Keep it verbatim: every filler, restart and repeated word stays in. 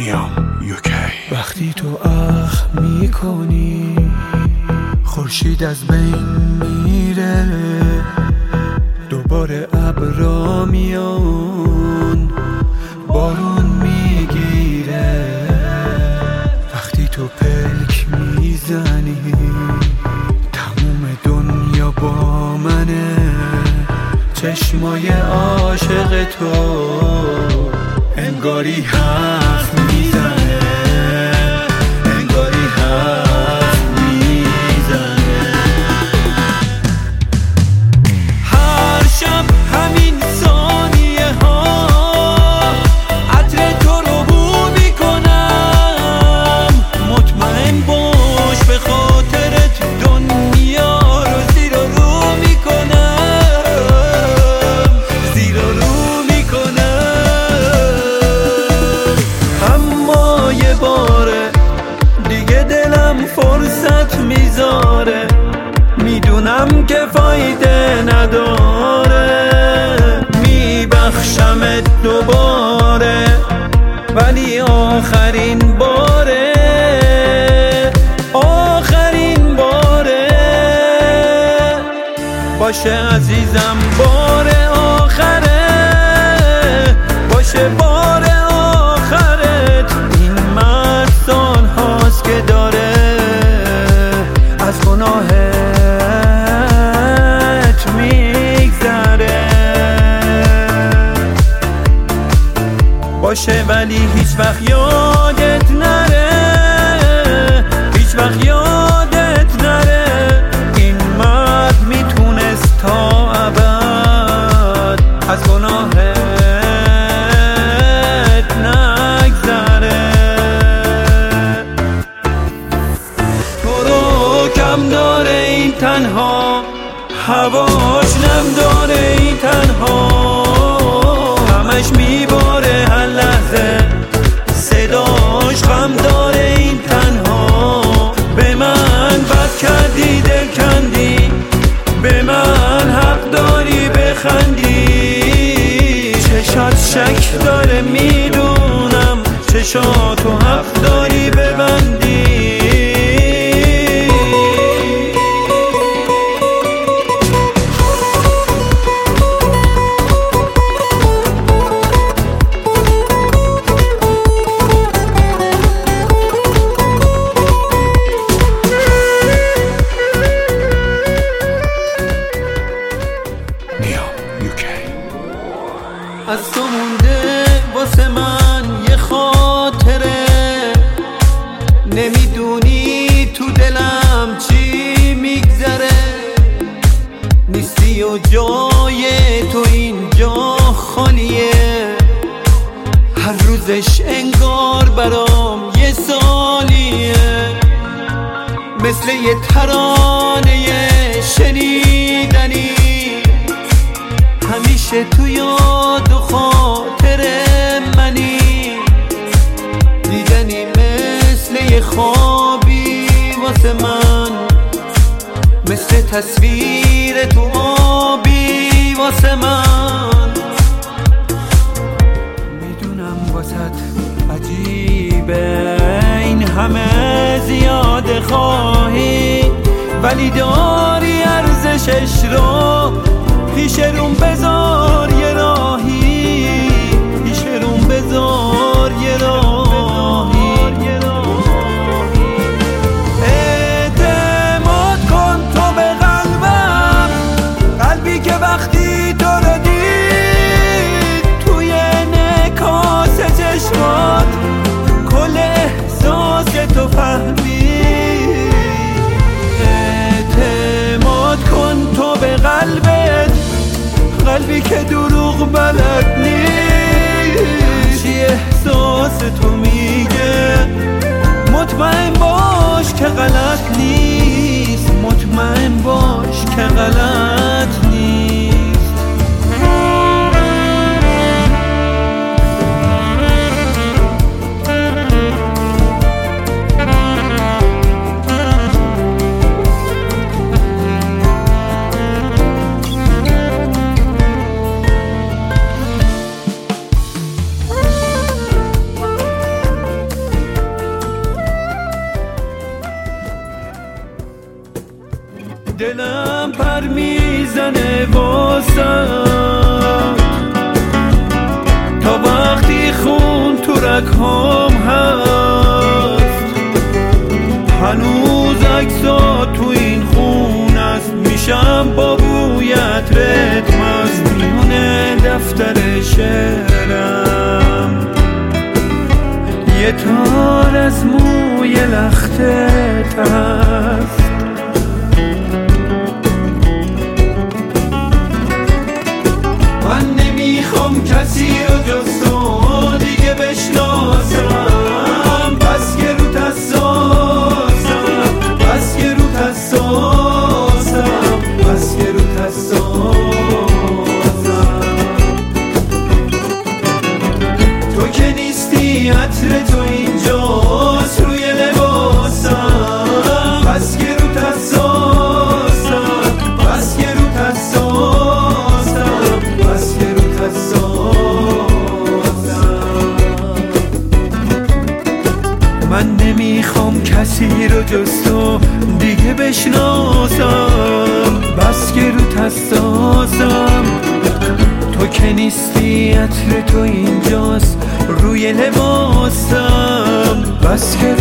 میام یوکی. وقتی تو اخ میکنی خورشید از بین میره، دوباره ابرا میان بارون میگیره. وقتی تو پلک میزنی تموم دنیا با منه، چشمای عاشق تو انگاری حرف میزنه، انگاری حرف میزنه. هر شب همین ثانیه ها عطر تو رو بو میکنم، مطمئن باش به خاطرت دنیا رو زیر و رو میکنم، زیر و رو میکنم. اما یه باره دیگه دلم فرصت میذاره، میدونم که فایده نداره، میبخشمت دوباره ولی آخرین باره، آخرین باره باشه عزیزم، باره آخره باشه، باره آخرت. این مرد سال هاست که داره از گناهت میگذره، باشه ولی هیچ وقت یادت نره، هیچ وقت یادت نره این مرد میتونست تا ابد از گناهت نگذره. تو رو کم داره این تنها، هواش نم داره این تنها، همش میباره هر لحظه، صداش غم داره این تنها. به من بد کردی دل کندی، به من حق داری بخندی، چشات شک داره میدونم، چشاتو حق داری ببندی. از تو مونده واسه من یه خاطره، نمیدونی تو دلم چی میگذره، نیستی و جای تو اینجا خالیه، هر روزش انگار برام یه سالیه، مثل یه ترانه شنیدنی همیشه تو یاد و خاطر منی، دیدنی مثل یه خوابی واسه من، مثل تصویر تو آبی واسه من. میدونم واسط عجیبه این همه زیاده خواهی، ولی داری ارزشش رو پیش روم بذار یه راهی، پیش روم بذار یه راهی. اعتماد کن تو به قلبم، قلبی که وقتی تو رو دید توی نکاس چشمات کل احساس تو فهمید. اعتماد کن تو به قلبت، قلبی که دروغ بلد نیست، چی احساس تو میگه، مطمئن باش که غلط نیست، مطمئن باش که غلط نیست. دلم پر میزنه واسم تا وقتی خون تو رگ‌هام هست، هنوز عکسات تو این خون است. میشم با بویت رتم از میونه دفتر شعرم، یه تار از موی لختت هست. من نمیخوام کسی رو جز تو دیگه بشناسم، بس که روت حساسم، بس که روت حساسم، بس که روت حساسم. تو که نیستی عطر تو اینجاست روی لباسم، بس که روت حساسم، بس که روت حساسم، بس که روت حساسم. من نمیخوام کسی رو جز تو دیگه بشناسم، بس که روت حساسم. تو که نیستی عطر تو اینجاست روی لباسم، بس که